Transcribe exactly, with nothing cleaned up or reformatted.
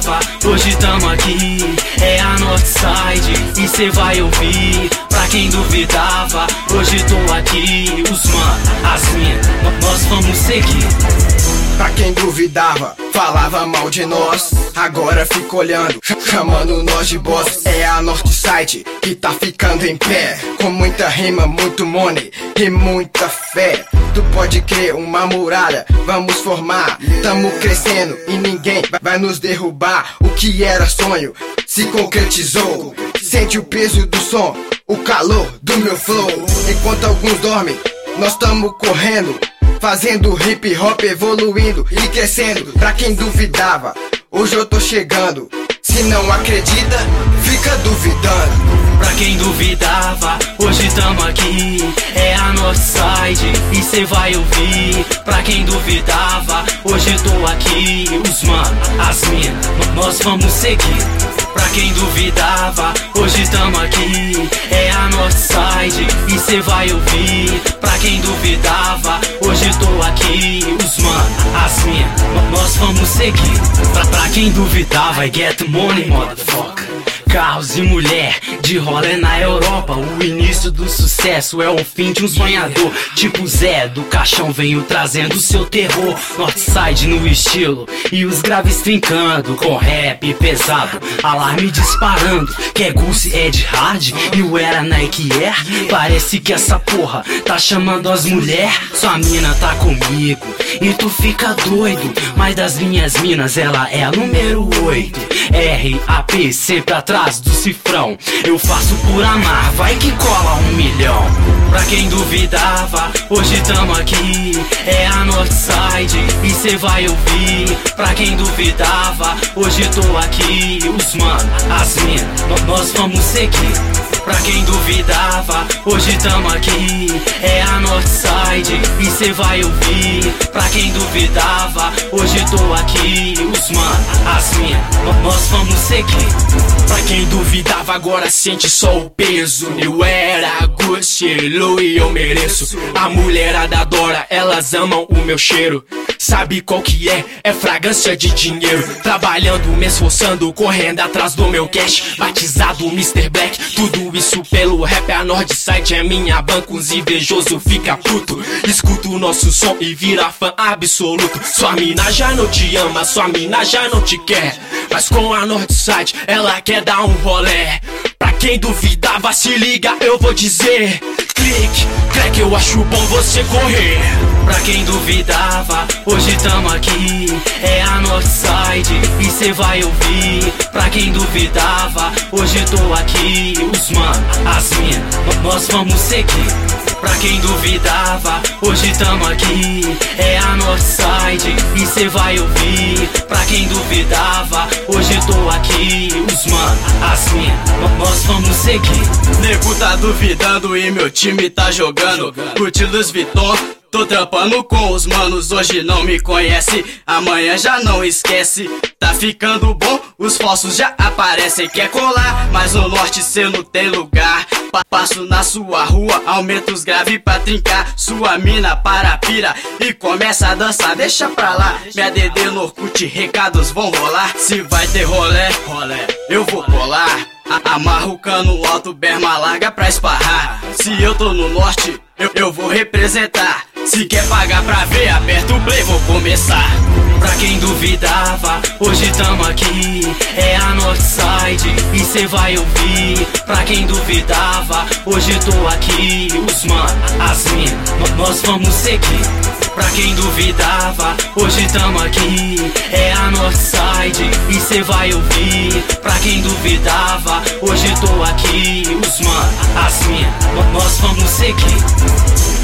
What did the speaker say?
duvidava, hoje tamo aqui. É a Northside e cê vai ouvir. Pra quem duvidava, hoje tô aqui. Os mano, as mina, nós vamos seguir. Pra quem duvidava, falava mal de nós, agora fica olhando, chamando nós de boss. É a Northside que tá ficando em pé, com muita rima, muito money e muita fé. Tu pode crer, uma muralha vamos formar. Tamo crescendo e ninguém vai nos derrubar. O que era sonho se concretizou. Sente o peso do som, o calor do meu flow. Enquanto alguns dormem, nós tamo correndo, fazendo hip hop, evoluindo e crescendo. Pra quem duvidava, hoje eu tô chegando. Se não acredita, fica duvidando. Pra quem duvidava, hoje tamo aqui. É a Northside e cê vai ouvir. Pra quem duvidava, hoje tô aqui. Os mano, as mina, nós vamos seguir. Pra quem duvidava, hoje tamo aqui. É a Northside e cê vai ouvir. Pra quem duvidava, hoje tô aqui. Os mano, as mina, nós vamos seguir. Pra, pra quem duvidava, I get money, motherfucker. Carros e mulher, de rolê na Europa. O início do sucesso é o fim de um sonhador. Tipo Zé, do caixão venho trazendo seu terror. Northside no estilo e os graves trincando, com rap pesado, alarme disparando. Que é Goose, é de hard e o era Nike Air. Parece que essa porra tá chamando as mulher. Sua mina tá comigo e tu fica doido, mas das minhas minas ela é a número oito. R A P sempre atrás do cifrão. Eu faço por amar, vai que cola um milhão. Pra quem duvidava, hoje tamo aqui. É a Northside e cê vai ouvir. Pra quem duvidava, hoje tô aqui. Os mano, as mina, nós vamos seguir. Pra quem duvidava, hoje tamo aqui. É a Northside e cê vai ouvir. Pra quem duvidava, hoje tô aqui. Os mano, as mina, nós vamos seguir. Pra quem duvidava, agora sente só o peso. Eu era Gucci-Lu e eu mereço. A mulherada adora, elas amam o meu cheiro. Sabe qual que é? É fragrância de dinheiro. Trabalhando, me esforçando, correndo atrás do meu cash. Batizado mister Black, tudo isso pelo rap. A Northside é minha banca, os invejoso fica puto. Escuta o nosso som e vira fã absoluto. Sua mina já não te ama, sua mina já não te quer, mas com a Northside ela quer dar um rolé. Pra quem duvidava, se liga, eu vou dizer: clique, crack, eu acho bom você correr. Pra quem duvidava, hoje tamo aqui. É a Northside e cê vai ouvir. Pra quem duvidava, hoje tô aqui. Os mano, as mina, nós vamos seguir. Pra quem duvidava, hoje tamo aqui. É a Northside e cê vai ouvir. Pra quem duvidava, hoje tô aqui. Os mano, as mina, nós vamos seguir. Nego tá duvidando e meu time tá jogando. Curti Louis Vuitton, tô trampando com os manos. Hoje não me conhece, amanhã já não esquece. Tá ficando bom, os falsos já aparecem. Quer colar, mas no norte cê não tem lugar. Pa passo na sua rua, aumenta os graves pra trincar. Sua mina para pira e começa a dançar. Deixa pra lá, minha D D no Orkut, recados vão rolar. Se vai ter rolé, rolé, eu vou colar. A Amarra o cano alto, berma larga pra esparrar. Se eu tô no norte, eu, eu vou representar. Se quer pagar pra ver, aperta o play, vou começar. Pra quem duvidava, hoje tamo aqui. É a Northside e cê vai ouvir. Pra quem duvidava, hoje tô aqui. Os mano, as mina, nós vamos seguir. Pra quem duvidava, hoje tamo aqui. É a Northside e cê vai ouvir. Pra quem duvidava, hoje tô aqui. Os mano, as mina, nós vamos seguir.